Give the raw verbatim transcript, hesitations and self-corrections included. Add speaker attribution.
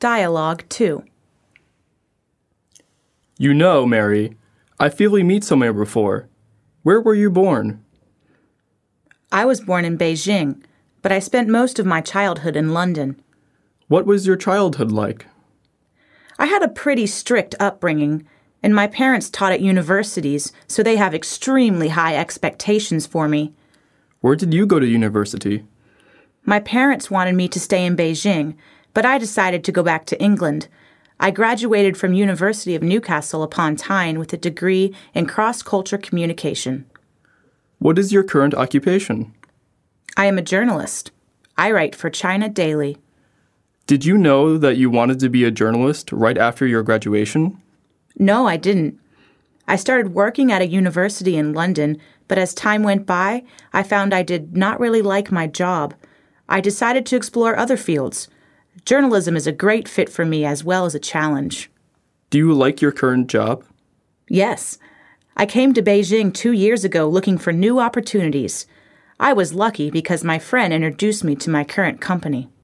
Speaker 1: Dialogue two.
Speaker 2: You know, Mary, I feel we meet somewhere before. Where were you born?
Speaker 1: I was born in Beijing, but I spent most of my childhood in London.
Speaker 2: What was your childhood like?
Speaker 1: I had a pretty strict upbringing, and my parents taught at universities, so they have extremely high expectations for me.
Speaker 2: Where did you go to university?
Speaker 1: My parents wanted me to stay in Beijing, but I decided to go back to England. I graduated from University of Newcastle upon Tyne with a degree in cross-culture communication.
Speaker 2: What is your current occupation?
Speaker 1: I am a journalist. I write for China Daily.
Speaker 2: Did you know that you wanted to be a journalist right after your graduation?
Speaker 1: No, I didn't. I started working at a university in London, but as time went by, I found I did not really like my job. I decided to explore other fields. Journalism is a great fit for me as well as a challenge.
Speaker 2: Do you like your current job?
Speaker 1: Yes. I came to Beijing two years ago looking for new opportunities. I was lucky because my friend introduced me to my current company.